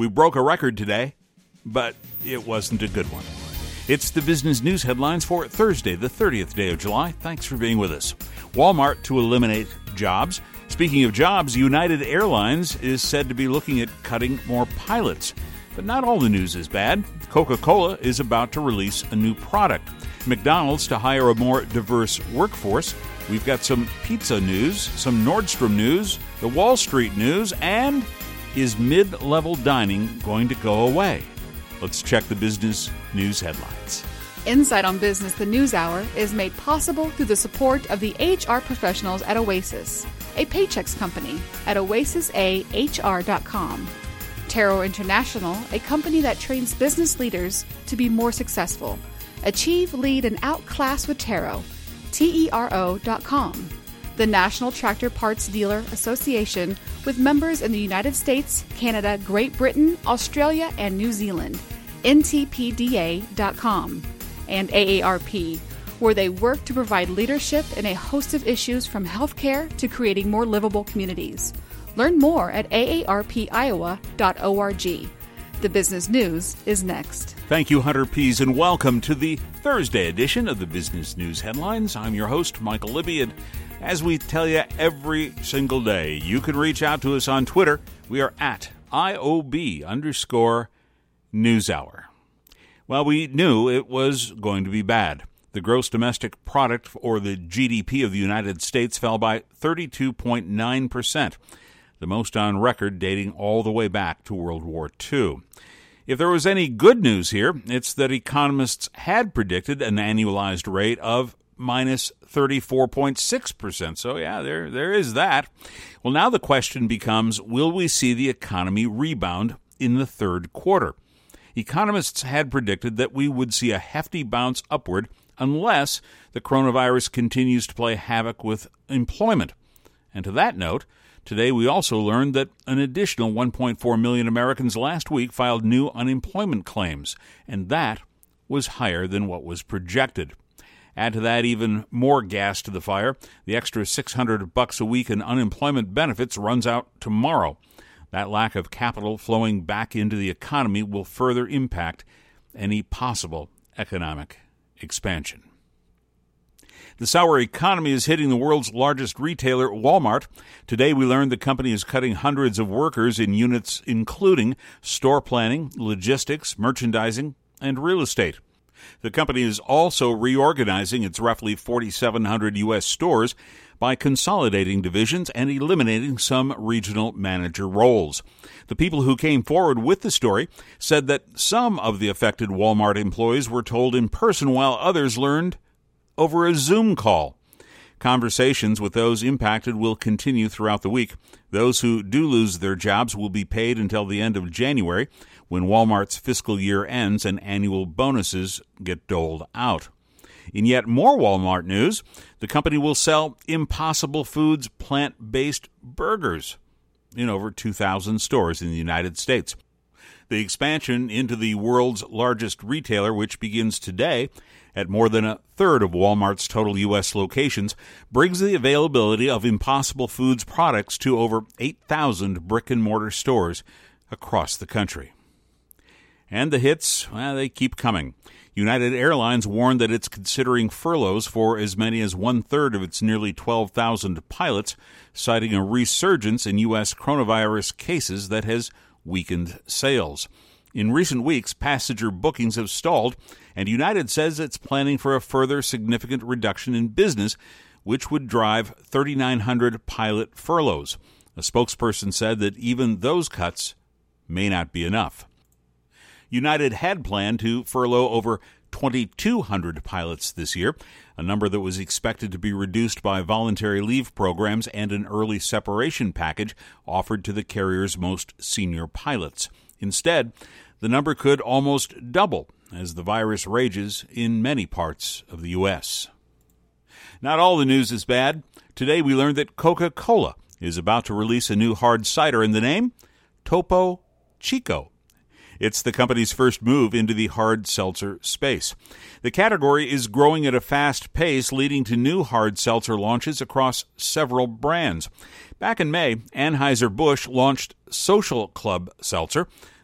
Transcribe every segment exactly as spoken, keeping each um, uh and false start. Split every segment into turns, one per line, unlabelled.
We broke a record today, but it wasn't a good one. It's the business news headlines for Thursday, the thirtieth day of July. Thanks for being with us. Walmart to eliminate jobs. Speaking of jobs, United Airlines is said to be looking at cutting more pilots. But not all the news is bad. Coca-Cola is about to release a new product. McDonald's to hire a more diverse workforce. We've got some pizza news, some Nordstrom news, the Wall Street news, and is mid-level dining going to go away? Let's check the business news headlines.
Insight on Business, the News Hour, is made possible through the support of the H R professionals at Oasis, a Paychex company at oasis a h r dot com. Tero International, a company that trains business leaders to be more successful. Achieve, lead, and outclass with Tero, T E R O dot com. The National Tractor Parts Dealer Association, with members in the United States, Canada, Great Britain, Australia, and New Zealand, N T P D A dot com, and A A R P, where they work to provide leadership in a host of issues from healthcare to creating more livable communities. Learn more at A A R P Iowa dot org. The business news is next.
Thank you, Hunter Pease, and welcome to the Thursday edition of the Business News Headlines. I'm your host, Michael Libby, and as we tell you every single day, you can reach out to us on Twitter. We are at I O B underscore NewsHour. Well, we knew it was going to be bad. The gross domestic product, or the G D P of the United States, fell by thirty-two point nine percent, the most on record dating all the way back to World War Two. If there was any good news here, it's that economists had predicted an annualized rate of minus thirty-four point six percent. So, yeah, there there is that. Well, now the question becomes, will we see the economy rebound in the third quarter? Economists had predicted that we would see a hefty bounce upward unless the coronavirus continues to play havoc with employment. And to that note, today we also learned that an additional one point four million Americans last week filed new unemployment claims, and that was higher than what was projected. Add to that even more gas to the fire. The extra six hundred bucks a week in unemployment benefits runs out tomorrow. That lack of capital flowing back into the economy will further impact any possible economic expansion. The sour economy is hitting the world's largest retailer, Walmart. Today we learned the company is cutting hundreds of workers in units including store planning, logistics, merchandising, and real estate. The company is also reorganizing its roughly forty-seven hundred U S stores by consolidating divisions and eliminating some regional manager roles. The people who came forward with the story said that some of the affected Walmart employees were told in person while others learned over a Zoom call. Conversations with those impacted will continue throughout the week. Those who do lose their jobs will be paid until the end of January, when Walmart's fiscal year ends and annual bonuses get doled out. In yet more Walmart news, the company will sell Impossible Foods plant-based burgers in over two thousand stores in the United States. The expansion into the world's largest retailer, which begins today at more than a third of Walmart's total U S locations, brings the availability of Impossible Foods products to over eight thousand brick-and-mortar stores across the country. And the hits, well, they keep coming. United Airlines warned that it's considering furloughs for as many as one-third of its nearly twelve thousand pilots, citing a resurgence in U S coronavirus cases that has weakened sales. In recent weeks, passenger bookings have stalled, and United says it's planning for a further significant reduction in business, which would drive three thousand nine hundred pilot furloughs. A spokesperson said that even those cuts may not be enough. United had planned to furlough over twenty-two hundred pilots this year, a number that was expected to be reduced by voluntary leave programs and an early separation package offered to the carrier's most senior pilots. Instead, the number could almost double as the virus rages in many parts of the U S. Not all the news is bad. Today we learned that Coca-Cola is about to release a new hard cider in the name Topo Chico. It's the company's first move into the hard seltzer space. The category is growing at a fast pace, leading to new hard seltzer launches across several brands. Back in May, Anheuser-Busch launched Social Club Seltzer,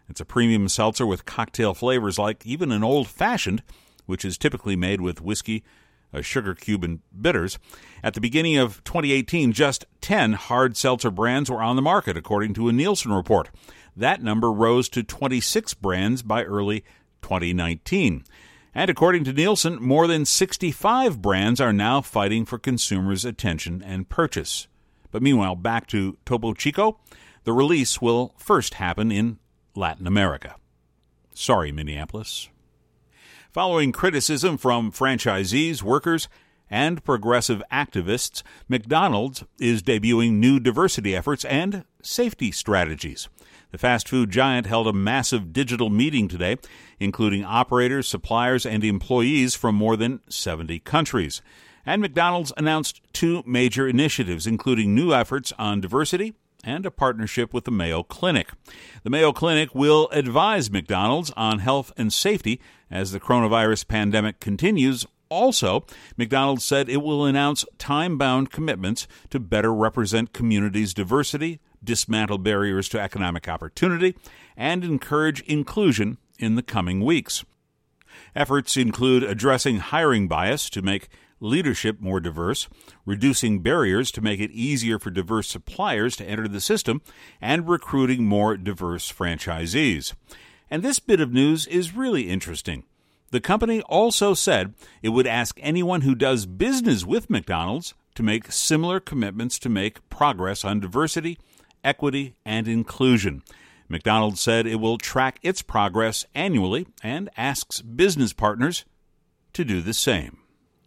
It's a premium seltzer with cocktail flavors like even an old-fashioned, which is typically made with whiskey, a sugar cube, and bitters. At the beginning of twenty eighteen, just ten hard seltzer brands were on the market, according to a Nielsen report. That number rose to twenty-six brands by early twenty nineteen. And according to Nielsen, more than sixty-five brands are now fighting for consumers' attention and purchase. But meanwhile, back to Topo Chico, the release will first happen in Latin America. Sorry, Minneapolis. Following criticism from franchisees, workers, and progressive activists, McDonald's is debuting new diversity efforts and safety strategies. The fast food giant held a massive digital meeting today, including operators, suppliers, and employees from more than seventy countries. And McDonald's announced two major initiatives, including new efforts on diversity and a partnership with the Mayo Clinic. The Mayo Clinic will advise McDonald's on health and safety as the coronavirus pandemic continues. Also, McDonald's said it will announce time-bound commitments to better represent communities' diversity, dismantle barriers to economic opportunity, and encourage inclusion in the coming weeks. Efforts include addressing hiring bias to make leadership more diverse, reducing barriers to make it easier for diverse suppliers to enter the system, and recruiting more diverse franchisees. And this bit of news is really interesting. The company also said it would ask anyone who does business with McDonald's to make similar commitments to make progress on diversity, equity, and inclusion. McDonald's said it will track its progress annually and asks business partners to do the same.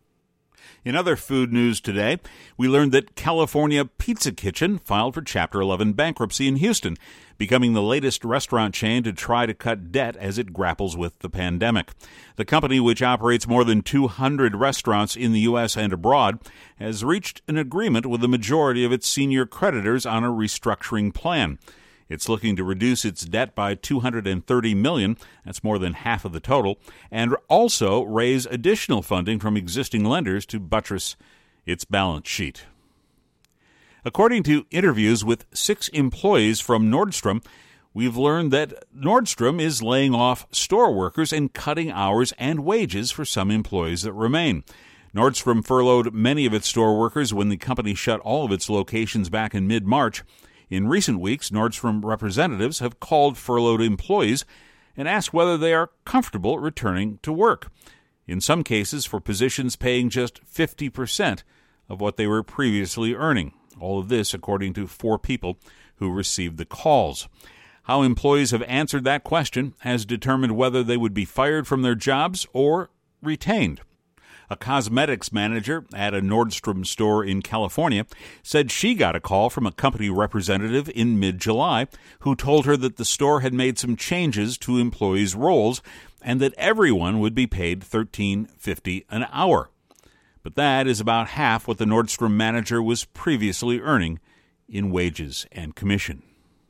In other food news today, we learned that California Pizza Kitchen filed for Chapter eleven bankruptcy in Houston, becoming the latest restaurant chain to try to cut debt as it grapples with the pandemic. The company, which operates more than two hundred restaurants in the U S and abroad, has reached an agreement with the majority of its senior creditors on a restructuring plan. It's looking to reduce its debt by two hundred thirty million dollars, that's more than half of the total, and also raise additional funding from existing lenders to buttress its balance sheet. According to interviews with six employees from Nordstrom, we've learned that Nordstrom is laying off store workers and cutting hours and wages for some employees that remain. Nordstrom furloughed many of its store workers when the company shut all of its locations back in mid-March. In recent weeks, Nordstrom representatives have called furloughed employees and asked whether they are comfortable returning to work, in some cases for positions paying just fifty percent of what they were previously earning. All of this according to four people who received the calls. How employees have answered that question has determined whether they would be fired from their jobs or retained. A cosmetics manager at a Nordstrom store in California said she got a call from a company representative in mid-July who told her that the store had made some changes to employees' roles and that everyone would be paid thirteen fifty an hour. But that is about half what the Nordstrom manager was previously earning in wages and commission.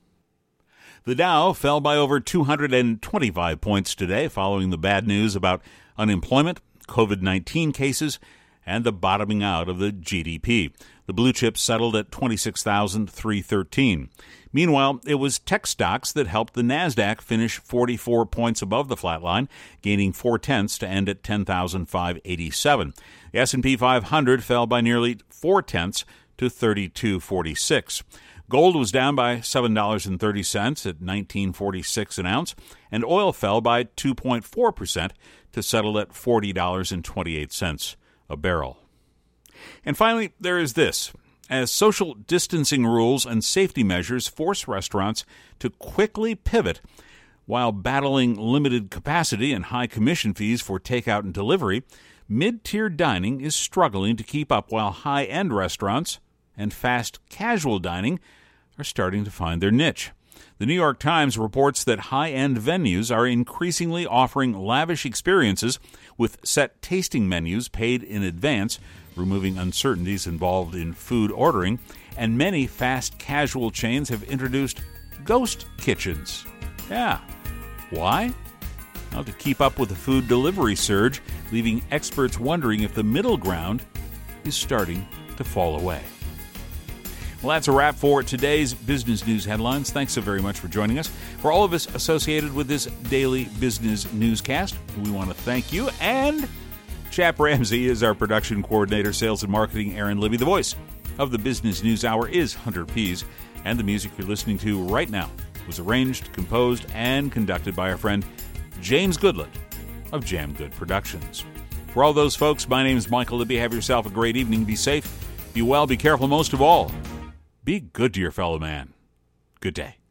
The Dow fell by over two hundred twenty-five points today following the bad news about unemployment, COVID nineteen cases, and the bottoming out of the G D P. The blue chips settled at twenty-six thousand three hundred thirteen. Meanwhile, it was tech stocks that helped the NASDAQ finish forty-four points above the flat line, gaining four-tenths to end at ten thousand five hundred eighty-seven. The S and P five hundred fell by nearly four-tenths to thirty-two forty-six. Gold was down by seven dollars and thirty cents at nineteen forty-six an ounce, and oil fell by two point four percent to settle at forty dollars and twenty-eight cents a barrel. And finally, there is this. As social distancing rules and safety measures force restaurants to quickly pivot while battling limited capacity and high commission fees for takeout and delivery, mid-tier dining is struggling to keep up while high-end restaurants and fast casual dining are starting to find their niche. The New York Times reports that high-end venues are increasingly offering lavish experiences with set tasting menus paid in advance, removing uncertainties involved in food ordering, and many fast casual chains have introduced ghost kitchens. Yeah. Why? Well, to keep up with the food delivery surge, leaving experts wondering if the middle ground is starting to fall away. Well, that's a wrap for today's Business News Headlines. Thanks so very much for joining us. For all of us associated with this daily business newscast, we want to thank you. And Chap Ramsey is our production coordinator, sales and marketing, Aaron Libby. The voice of the Business News Hour is Hunter Pease. And the music you're listening to right now was arranged, composed, and conducted by our friend James Goodland of Jam Good Productions. For all those folks, my name is Michael Libby. Have yourself a great evening. Be safe, be well, be careful. Most of all, be good to your fellow man. Good day.